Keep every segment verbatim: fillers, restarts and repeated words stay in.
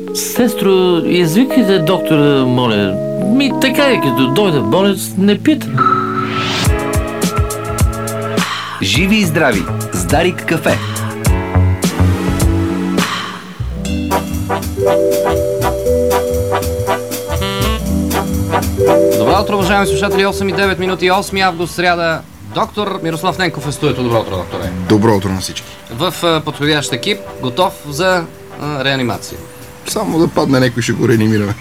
Сестро, извикайте доктора, моля. Ми така е, като дойде болец, не пита. Живи и здрави с Дарик кафе. Добро утро, уважаеми слушатели, осем и девет минути, осми август, сряда. Доктор Мирослав Ненков е в студиото. Добро утро, докторе. Добро утро на всички. В подходящ екип, готов за а, реанимация. Само да падне някой, ще го реанимираме.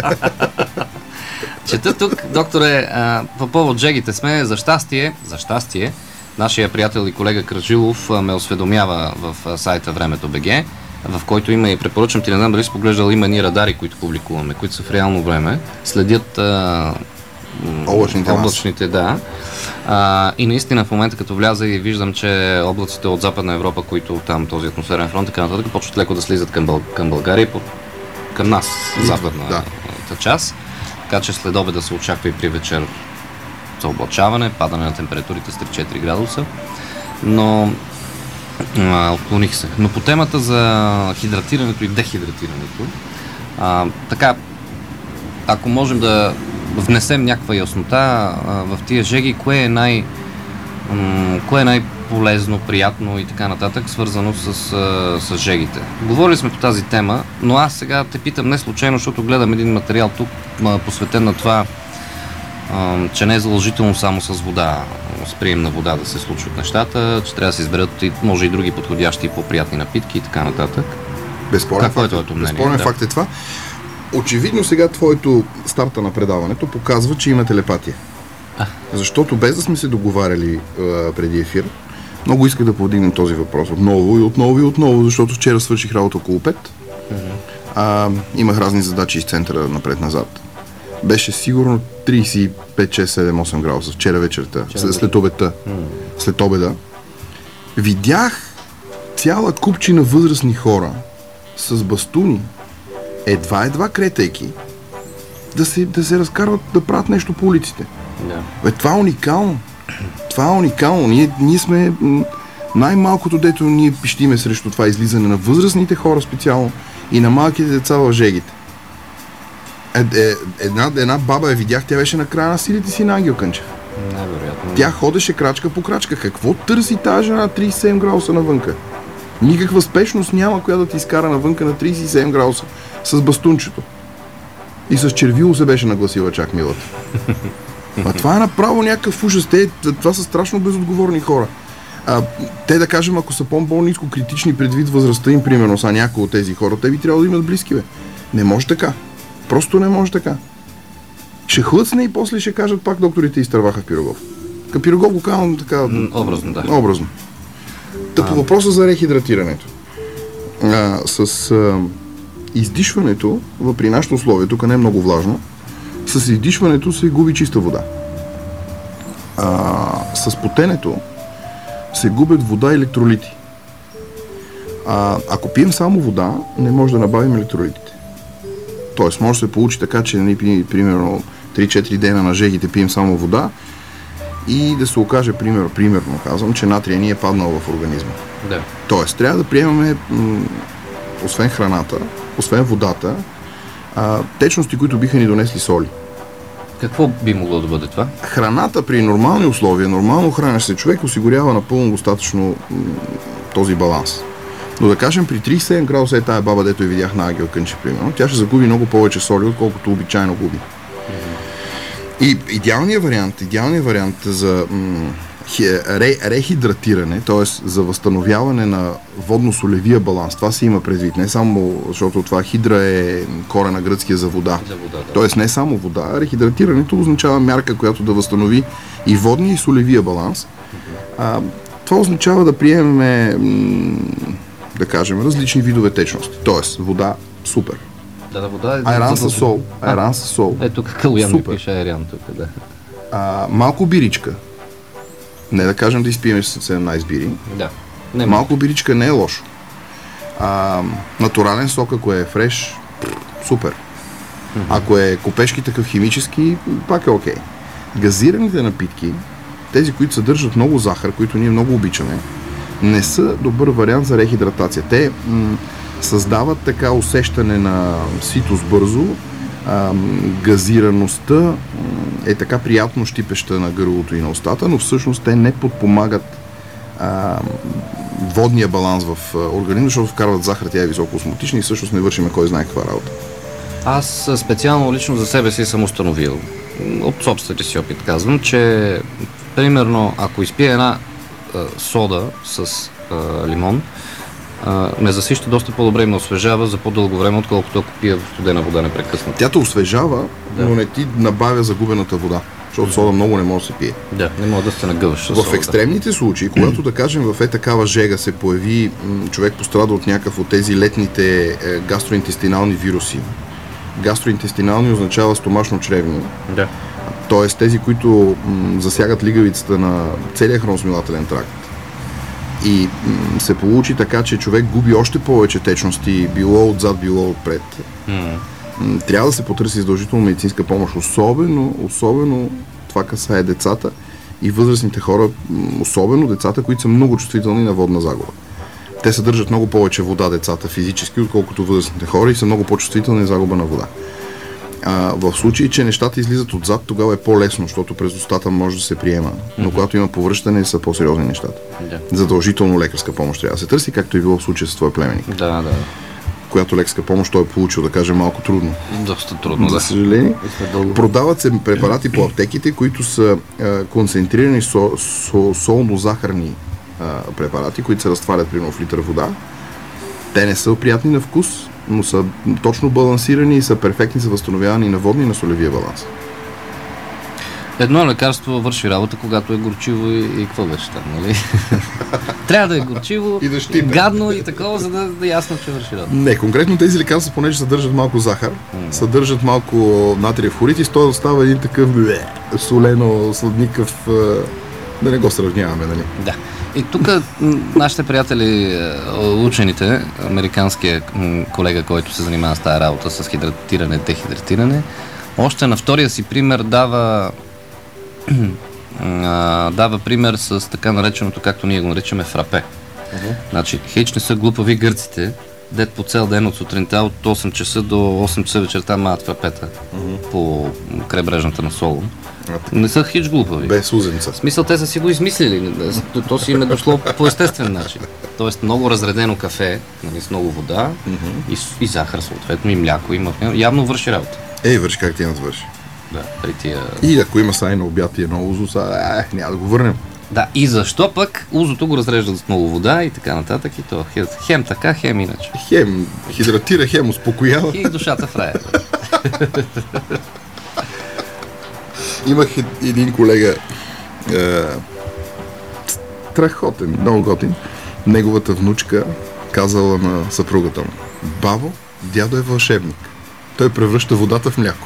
Чета тук, докторе, а, по повод жегите сме, за щастие, за щастие, нашия приятел и колега Кражилов а, ме осведомява в а, сайта Времето БГ, в който има и препоръчвам ти, не знам дали си поглеждал, има ни радари, които публикуваме, които са в реално време, следят а, облачните, облачните да. А, и наистина в момента като вляза и виждам, че облаците от Западна Европа, които там този атмосферен фронт, така нататък, почват леко да слизат към, Бъл... към България, по... към нас, западната да. част. Така че след обеда се очаква и при вечер за облачаване, падане на температурите с три-четири градуса. Но а, отклоних се. Но по темата за хидратирането и дехидратирането, а, така, ако можем да внесем някаква яснота а, в тия жеги, кое е най м- кое е най-полезно, приятно и така нататък, свързано с, а, с жегите. Говорили сме по тази тема, но аз сега те питам не случайно, защото гледам един материал тук, а, посветен на това, а, че не е задължително само с вода, с прием на вода да се случват нещата, че трябва да се изберат и може и други подходящи и по-приятни напитки и така нататък. Безспорен Какво факт, е твоето мнение? Безспорен да. факт е това. Очевидно сега твоето старта на предаването показва, че има телепатия. А. Защото без да сме се договаряли а, преди ефир, много исках да повдигнем този въпрос отново и отново и отново, защото вчера свърших работа около пет. Mm-hmm. А, имах разни задачи из центъра напред-назад. Беше сигурно трийсет и пет, шест, седем, осем градуса вчера вечерта, след, след обедта, mm-hmm. след обеда. Видях цяла купчина възрастни хора с бастуни, едва-едва кретейки, да се, да се разкарват, да правят нещо по улиците. Да. Бе, това е уникално. Това е уникално. Ние, ние сме м- най-малкото, дето ние пищиме срещу това излизане на възрастните хора специално и на малките деца в жегите. Е, е, една, една баба я видях, тя беше на края на силите си на Ангел Кънчев. Невероятно. Тя ходеше крачка по крачка. Какво търси тази жена на трийсет и седем градуса навънка? Никаква спешност няма, която да ти изкара навънка на трийсет и седем градуса с бастунчето. И с червило се беше нагласила чак милата. А това е направо някакъв ужас. Те, това са страшно безотговорни хора. А, те да кажем, ако са по-ниско критични предвид възрастта им, примерно са някои от тези хора, те би трябвало да имат близки, бе. Не може така. Просто не може така. Ще хлъцне и после ще кажат пак докторите изтърваха в Пирогов. Към Пирогов го казвам така... Образно, да. Образно. Та по въпроса за рехидратирането. А, с а, издишването, при нашето условие, тук не е много влажно, с издишването се губи чиста вода. А, с потенето се губят вода и електролити. А, ако пием само вода, не може да набавим електролитите. Тоест, може да се получи така, че нали, примерно три-четири дена на жегите пием само вода и да се окаже, пример, примерно казвам, че натрия ни е паднал в организма. Да. Тоест, трябва да приемаме, м- освен храната, освен водата, а, течности, които биха ни донесли соли. Какво би могло да бъде това? Храната при нормални условия, нормално хранещ се човек осигурява напълно достатъчно м- този баланс. Но да кажем, при трийсет и седем градуса е тая баба, дето я видях на Ангел Кънчев, примерно, тя ще загуби много повече соли, отколкото обичайно губи. Mm-hmm. И идеалният вариант, идеалният вариант за м- ре, рехидратиране, т.е. за възстановяване на водно-солевия баланс, това се има предвид, не само, защото това хидра е корена гръцкия за вода. За вода, да. Тоест не само вода, а рехидратирането означава мярка, която да възстанови и водния и солевия баланс. Mm-hmm. А, това означава да приемем м- да кажем, различни видове течности. Тоест, вода, супер. Да, да, вода е... Айран за... със сол. Айран със сол. Ето тук Калуян ми Супер. пише айран тук, да. А, малко биричка. Не да кажем да изпием с седемнайсет бири. Да. Не малко биричка не е лошо. А, натурален сок, ако е фреш, супер. Mm-hmm. Ако е копешки такъв химически, пак е окей. Газираните напитки, тези, които съдържат много захар, които ние много обичаме, не са добър вариант за рехидратация. Те м- създават така усещане на ситост бързо, а, газираността е така приятно щипеща на гърлото и на устата, но всъщност те не подпомагат а, водния баланс в организма, защото вкарват захар, тя е високоосмотична и всъщност не вършиме кой знае каква работа. Аз специално лично за себе си съм установил, от собствения си опит казвам, че примерно ако изпия една а, сода с а, лимон, а, ме засища доста по-добре и ме освежава за по-дълго време, отколкото ако пия студена вода непрекъснато. Тя те освежава, да. но не ти набавя загубената вода, защото сода много не може да се пие. Да, не мога да се нагъваш. В сода. Екстремните случаи, когато да кажем в е такава жега се появи м, човек пострада от някакъв от тези летните е, гастроинтестинални вируси. Гастроинтестинални означава стомашно-чревни. Да. Тоест тези, които м, засягат лигавицата на целия храносмилателен тракт. И м, се получи така, че човек губи още повече течности, било отзад, било отпред. Mm. М, трябва да се потърси задължително медицинска помощ, особено, особено това касае децата и възрастните хора, м, особено децата, които са много чувствителни на водна загуба. Те съдържат много повече вода, децата, физически, отколкото възрастните хора и са много по-чувствителни на загуба на вода. А, в случай, че нещата излизат отзад, тогава е по-лесно, защото през устата може да се приема. Но mm-hmm. когато има повръщане, са по-сериозни нещата. Yeah. Задължително лекарска помощ трябва да се търси, както и било в случая с твой племенник. Да, да. Която лекарска помощ той е получил, да кажем, малко трудно. Доста трудно, да. За съжаление. Продават се препарати по аптеките, които са а, концентрирани со, со, солно-захарни а, препарати, които се разтварят примерно в литър вода. Те не са приятни на вкус, но са точно балансирани и са перфектни за възстановяване и на водния и на солевия баланс. Едно лекарство върши работа, когато е горчиво и, и какво беше там, нали? Трябва да е горчиво, и да щипе. гадно и такова, за да, да ясно, че върши работа. Не, конкретно тези лекарства, понеже съдържат малко захар, mm. съдържат малко натриев хлорид и той става един такъв солено, сладникъв, да не го сравняваме, нали? Да. И тук нашите приятели, учените, американският колега, който се занимава с тази работа с хидратиране, дехидратиране, още на втория си пример дава дава пример с така нареченото, както ние го наричаме, фрапе. Uh-huh. Значи, хич не са глупави гърците, дет по цял ден от сутринта от осем часа до осем часа вечерта маят фрапета uh-huh. по крайбрежната на Солун. Uh-huh. Не са хич глупави. Без узенца. В смисъл, те са си го измислили. То си им е дошло по естествен начин. Тоест много разредено кафе, нали, с много вода uh-huh. и, и захар съответно, и мляко, има. Явно върши работа. Ей, върши как ти върши. Да, при тия... И ако има сай на обяд и едно узо, са, е, няма да го върнем. Да, и защо пък узото го разреждат с много вода и така нататък и то хем така, хем иначе. Хем хидратира, хем успокоява. И душата в рая. Имах един колега, е, страхотен, много готин. Неговата внучка казала на съпругата му: бабо, дядо е вълшебник. Той превръща водата в мляко.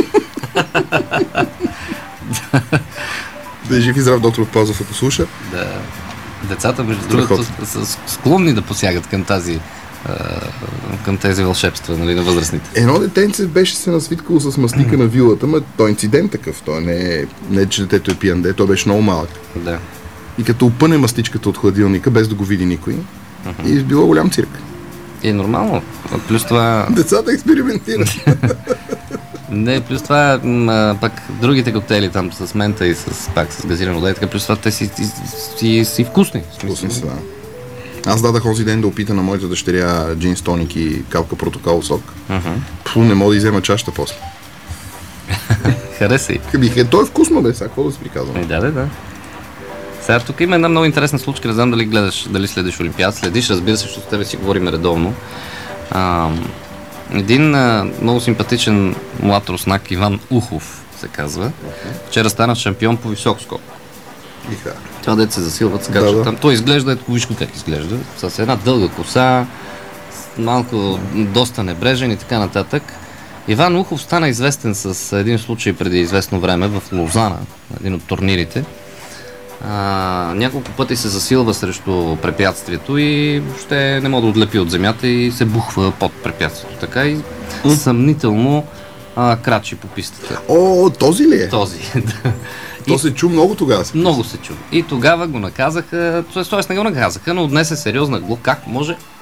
Да е жив и здрав доктор Пазов, ако слуша. Да. Децата, между другото, са склонни да посягат към тази към тези вълшебства, нали, на възрастните. Едно детенце беше се насвиткало с мастика на вилата, но той е инцидент такъв. Той не е, не е, че детето е пиян, де, той беше много малък. Да. И като опъне мастичката от хладилника, без да го види никой, uh-huh. и било голям цирк. И е нормално. Плюс това... Децата експериментират. Не, плюс това м, пак другите коктейли там с мента и с, пак с газирана вода и така, плюс това те си, си, си, си вкусни. Вкусни са, да. Аз дадах онзи ден да опита на моята дъщеря джин с тоник и капка протокол сок. Uh-huh. Пу, не мога да иззема чашата после. Хареса и. Е, той е вкусно, бе, сега какво да си приказвам. Е, да, да, да. Сега тук има една много интересна случка, не знам дали гледаш, дали следиш Олимпиад. Следиш, разбира се, защото с тебе си говорим редовно. А, един а, много симпатичен млад руснак, Иван Ухов се казва, вчера стана шампион по висок скок. Иха. Това дете се засилват, скачат да, да. Там. Той изглежда, ето виж как изглежда, с една дълга коса, малко доста небрежен и така нататък. Иван Ухов стана известен с един случай преди известно време в Лозана, един от турнирите. А, няколко пъти се засилва срещу препятствието и въобще не може да отлепи от земята и се бухва под препятствието. Така и mm. съмнително а, крачи по пистата. О, този ли е? Този, да. То и... се чу много тогава. Се много се чу. И тогава го наказаха, т.е. не го наказаха, но отнесе сериозна глоба. Как може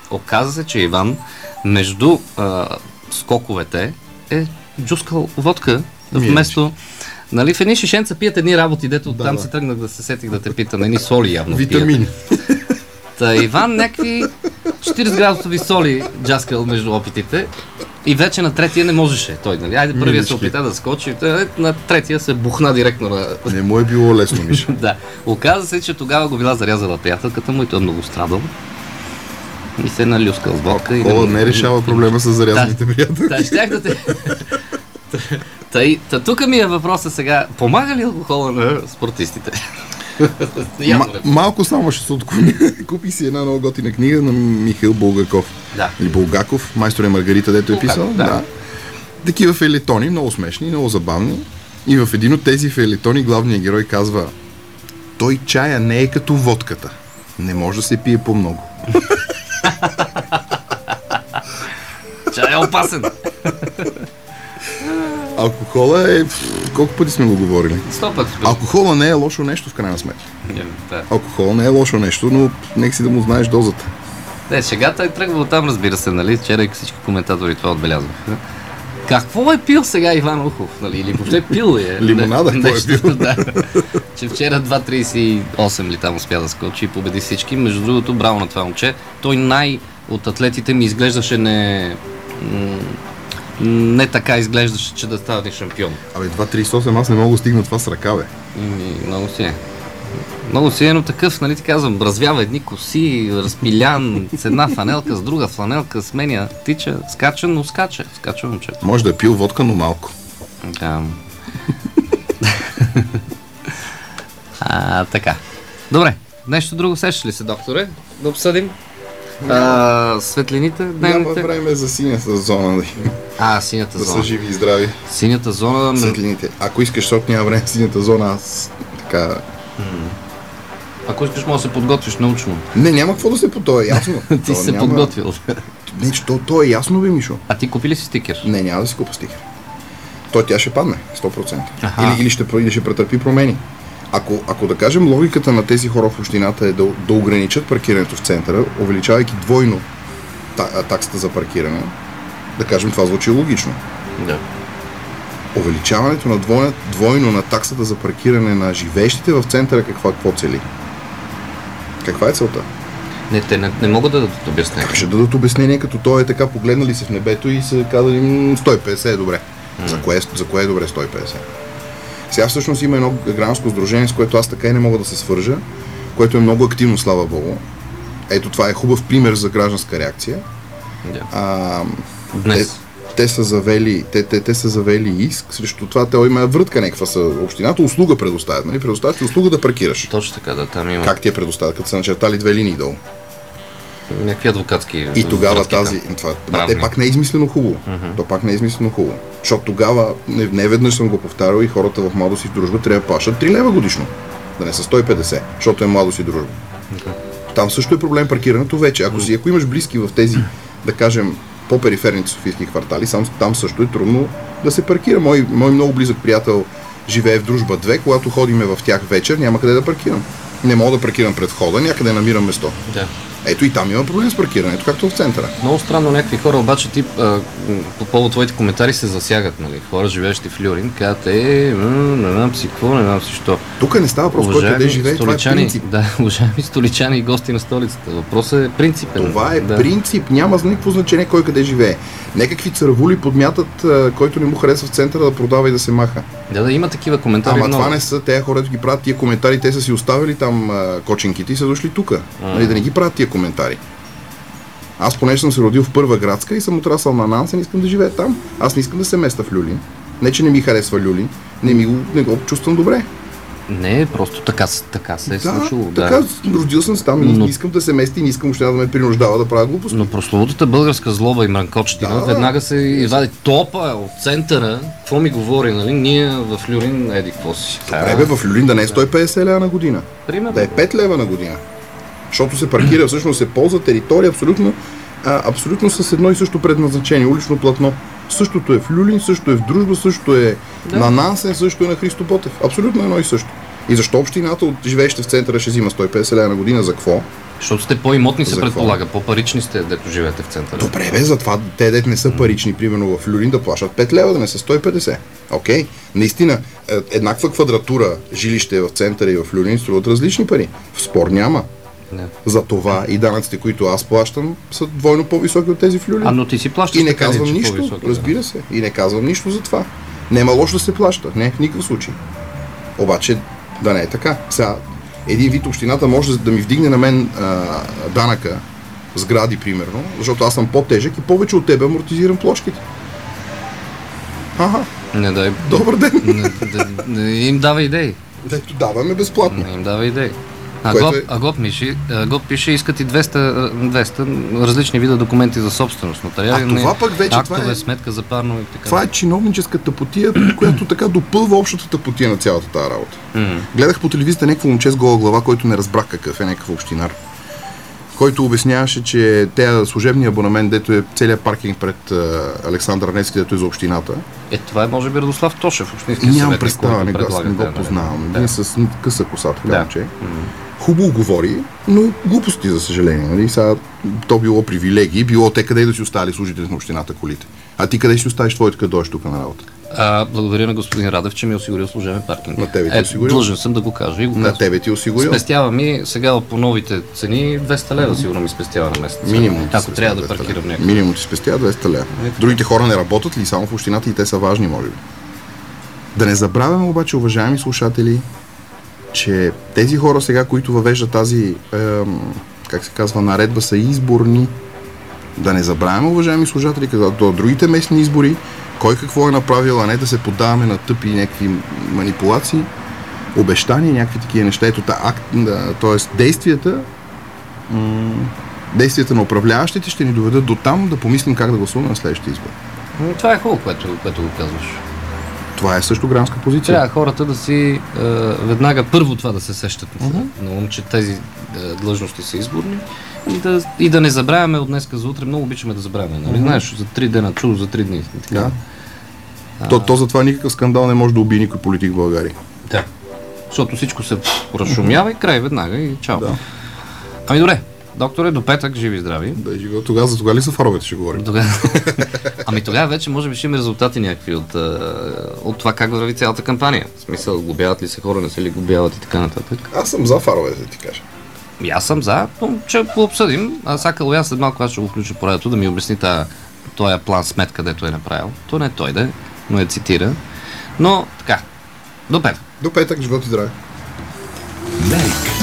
Оказа се, че Иван между а, скоковете е джускал водка, вместо... Нали, в едни шишенца пият едни работи, дето Да, там да. се тръгнах да се сетих да те питам, едни соли явно Витамини. пият. Та Иван някакви четирийсет градусови соли джаскал между опитите и вече на третия не можеше той, нали? Айде първия Милички. се опита да скочи, та, на третия се бухна директно на... Не му е било лесно, Миша. Да. Оказа се, че тогава го била зарязала приятелката му и той е много страдал. И се е налюскал с водка. и Кола не решава проблема с зарязаните приятели. Да, щях да те... Та, та тук ми е въпросът сега. Помага ли алкохола на спортистите? Ма, малко само ще се отклоня. Купи си една много готина книга на Михаил Булгаков. Да. Или Булгаков, Майстор и Маргарита, дето е Булгаков, писал. да. Да. Такива фейлетони, много смешни, много забавни. И в един от тези фейлетони главният герой казва: той чая не е като водката. Не може да се пие по-много. Чай е опасен. Алкохола е... Колко пъти сме го говорили? Сто пъти. Алкохола не е лошо нещо в крайна сметка. Да. Алкохол не е лошо нещо, но нека си да му знаеш дозата. Не, шегата е тръгва оттам, разбира се, нали? Вчера и всички коментатори това отбелязваха. Какво е пил сега Иван Ухов? Нали? Или въобще пил ли е? Лимонада, Не, какво е нещо, пил? Да. Че вчера два трийсет и осем ли там успя да скочи и победи всички. Между другото, браво на това момче. Той най- от атлетите ми изглеждаше не... м- не така изглеждаше, че да стане шампион. Абе, два трийсет и осем, аз не мога да стигна това с ръка, бе. И, много си е. Много си е, но такъв, нали ти казвам, развява едни коси, разпилян, с една фанелка, с друга фланелка, сменя, тича, скача, но скача. Скача момчето. Може да е пил водка, но малко. Да. а, така. Добре, нещо друго сещаш ли се, докторе? Да обсъдим. А, светлините, Няма дневните. време за синята зона да, А, синята да са зона. живи и здрави. Синята зона... Светлините. Ако искаш, защото няма време за синята зона, аз така... Ако искаш, може да се подготвиш научно. Не, няма какво да се по то, е ясно. Ти То си се няма- подготвил. Не, че то, то е ясно, бе, Мишо. А ти купи ли си стикер? Не, няма да си купа стикер. Той тя ще падне, сто процента. Аха. Или, или, ще, или ще претърпи промени. Ако, ако да кажем логиката на тези хора в общината е да, да ограничат паркирането в центъра, увеличавайки двойно та, таксата за паркиране, да кажем, това звучи логично. Да. Увеличаването на двойно, двойно на таксата за паркиране на живеещите в центъра, какво, какво цели? Каква е целта? Не, те не, не могат да дадат обяснение. Как ще дадат обяснение, като той е така погледнали се в небето и се казали м, сто и петдесет е добре. Mm. За, кое, за кое е добре сто и петдесет? Сега всъщност има едно гражданско сдружение, с което аз така и не мога да се свържа, което е много активно, слава Богу. Ето това е хубав пример за гражданска реакция. Да. А, Днес. Те, те, са завели, те, те, те са завели иск срещу това, те има врътка някаква са общината, услуга предоставят, нали? Предоставят ти услуга да паркираш. Точно така, да, там има Как ти я предоставят, като са начертали две линии долу? някакви адвокатски. И тогава врътки тази... там. Това, Правни. те пак не е измислено хубаво. Mm-hmm. То пак не е измислено хубаво. Защото тогава, не, не веднъж съм го повтарял и хората в младост и в дружба трябва да плащат три лева годишно. Да не са сто и петдесет, защото е младост и дружба. Okay. Там също е проблем паркирането вече. Ако си, ако имаш близки в тези, да кажем, по-периферните софийски квартали, сам, там също е трудно да се паркира. Мой, мой много близък приятел живее в Дружба две, когато ходиме в тях вечер, няма къде да паркирам. Не мога да паркирам пред входа, някъде намирам место. Да. Ето и там има проблем с паркирането, както в центъра. Много странно, някакви хора обаче тип, а, по повод твоите коментари се засягат, нали? Хора, живеещи в Люрин, казват, е, м, не знам си какво, не знам си що. Тук не става въпрос, кой къде живее, това е принцип. да, уважаеми столичани и гости на столицата. Въпросът е принципен. Това е да. принцип, няма за никакво значение кой къде живее. Некакви цървули подмятат, а, който не му харесва в центъра да продава и да се маха. Да, да, има такива коментари. Ама много. това не са, тези хора, които ги правят тия коментари, те са си оставили там а, кочинките и са дошли тук. Нали, да не ги правят тия коментари. Аз понеже съм се родил в Първа градска и съм отрасъл на Нансен, искам да живея там. Аз не искам да се места в Люлин. Не, че не ми харесва Люлин, не, ми го, не го чувствам добре. Не, просто така, така се е Да, случило. Да. така, родил съм се там и Но- не искам да се мести, не искам още да ме принуждава да правя глупости. Но прословутата българска злоба и мранкочетина Да. веднага се извади топа от центъра. Какво ми говори, нали? Ние в Люрин, еди, какво си? Добре, бе, в Люлин да не е сто и петдесет лева на година. Примерно. Да е пет лева на година. Защото се паркира, всъщност се ползва територия абсолютно, а, абсолютно с едно и също предназначение, улично платно. Същото е в Люлин, също е в Дружба, също е Да. на Нансен, също е на Христо Ботев. Абсолютно едно и също. И защо общината от живеещите в центъра ще взима сто и петдесет лева на година? За какво? Защото сте по-имотни, се За предполага, по-парични сте, дето живеете в центъра. Добре, бе, затова те дет не са парични, примерно в Люлин да плащат пет лева, да не са сто и петдесет. Окей, наистина, е, еднаква квадратура жилище в центъра и в Люлин струват различни пари. В спор няма. Не. За това и данъците, които аз плащам, са двойно по-високи от тези в Люлин. А, но ти си плащаш И не така, казвам че нищо, по-високи, разбира се. И не казвам нищо за това. Нема лошо да се плаща, не, в никакъв случай. Обаче да не е така. Сега, един вид общината може да ми вдигне на мен а, данъка, сгради примерно, защото аз съм по-тежък и повече от тебе амортизирам площите. Ага, да. Не дай... добър ден. Не, да, не им дава идеи. Ето даваме безплатно. Не им дава идеи. А Което Гоп, е- а Гоп, миши, а Гоп пише, искат и двеста, двеста различни вида документи за собственост. Нотариални, А това пък вече актове, това е- сметка за парно и така. Това е чиновническата потия, която така допълва общата потия на цялата тази работа. М. Гледах по телевизията някакво момче с гола глава, който не разбрах какъв е, някакъв общинар, който обясняваше, че те служебния абонамент, дето е целият паркинг пред а, Александър Невски, дето е за общината. Е, това е може би Радослав Тошев, общински Нямам съветник, представа, който не, го- аз предлага не го тези неща. познавам. Да. Един с къса коса, така Да. момче. Хубаво говори, но глупости, за съжаление. Нали? Сега, то било привилегии, било те къде да си оставили служителите на общината колите. А ти къде си оставиш твоите, къде дойдеш тук на работа? А, благодаря на господин Радев, че ми е осигурил служебен паркинг. На тебе ти е, осигурил? Длъжен съм да го кажа и го На казвам. тебе ти е осигурил? Спестява ми сега по новите цени двеста лева сигурно ми спестява на месец. Минимум. ти Ако спестява трябва да двеста паркирам лева. някъде. Минимум ти спестява двеста лева. Другите хора не работят ли само в общината и те са важни, може би? Да не забравяме обаче, уважаеми слушатели, че тези хора сега, които въвеждат тази, ем, как се казва, наредба, са изборни. Да не забравяме, уважаеми слушатели, когато другите местни избори, кой какво е направил, а не да се поддаваме на тъпи някакви манипулации, обещания, някакви такива неща. Ето, та, акт, да, т.е. действията м- действията на управляващите ще ни доведат до там да помислим как да гласуваме на следващия избор. М, Това е хубаво, което, което го казваш. Това е също гражданска позиция. Трябва хората да си е, веднага първо това да се сещат uh-huh. на ум, че тези е, длъжности са изборни и да, и да не забравяме от днеска за утре. Много обичаме да забравяме. Нали? Uh-huh. Знаеш, за три дена чудо, за три дни. И така. Да. То, то затова никакъв скандал не може да убие никой политик в България. Да. Защото всичко се разшумява и край веднага и чао. Да. Ами добре, докторе, до петък, живи и здрави. Да, живо. Тогава за тогава ли са фаровете ще говорим? Тогава... ами тогава вече може би ще има резултати някакви от, от това как върви цялата кампания. В смисъл, глобяват ли се хора, не се ли глобяват и така нататък. Аз съм за фаровете, да ти кажа. И аз съм за, но ще го обсъдим. А Сакал, аз след малко аз ще го включа по радиото да ми обясни този план смет, където е направил. То не е той да е, но е цитира. Но така, до петък. До петък, живот и здраве. Дарик.